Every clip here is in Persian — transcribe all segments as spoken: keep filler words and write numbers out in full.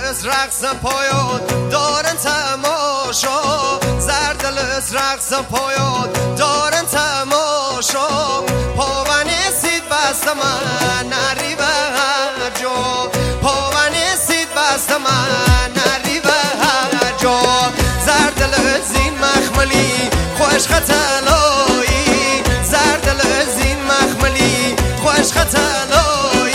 دلس رقص پایاد دارن تماشا زرد دلس رقص پایاد دارن تماشا پاونی سید بست من نری به هر جا پاونی سید بست من نری به هر جا زرد دلس این مخملی خوش خطلایی زرد دلس این مخملی خوش خطلایی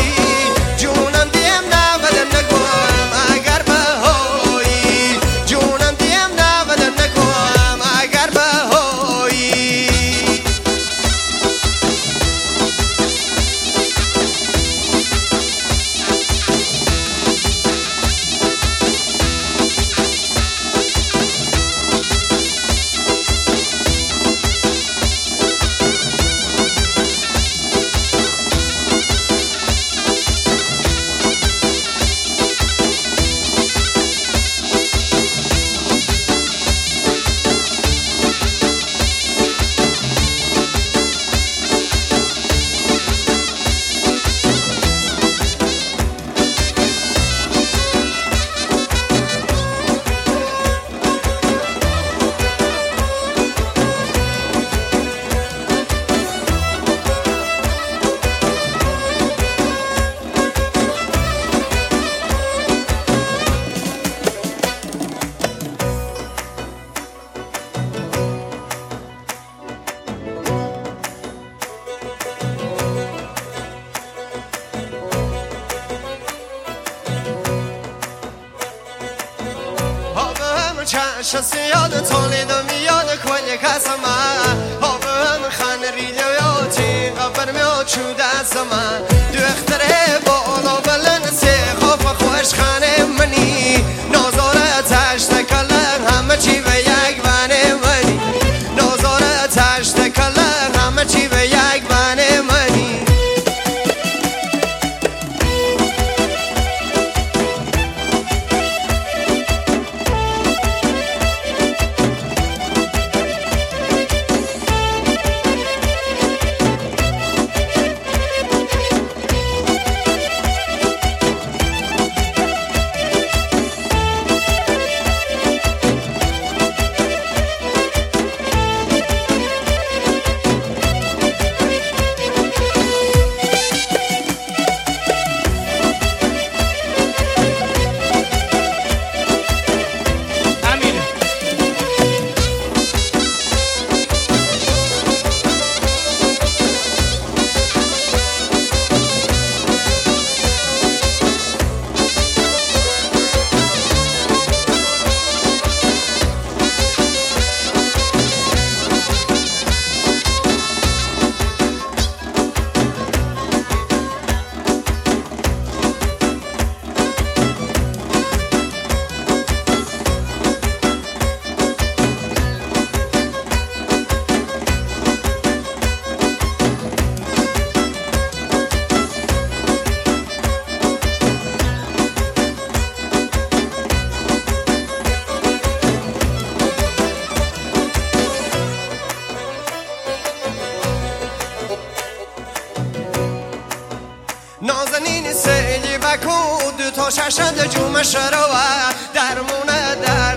چشم سیاد تولید و میاد کلی کسما آبم خان ریلو یا تی قبر میاد چود از من دو اختره بالا بلند سی خوف خوش خانه منی نازاره تشت کله همه چی به یک بانه منی نازاره تشت کله همه چی به یک بانه منی نازنین سیلی بکو دو تا ششد جوم شروع درمونه در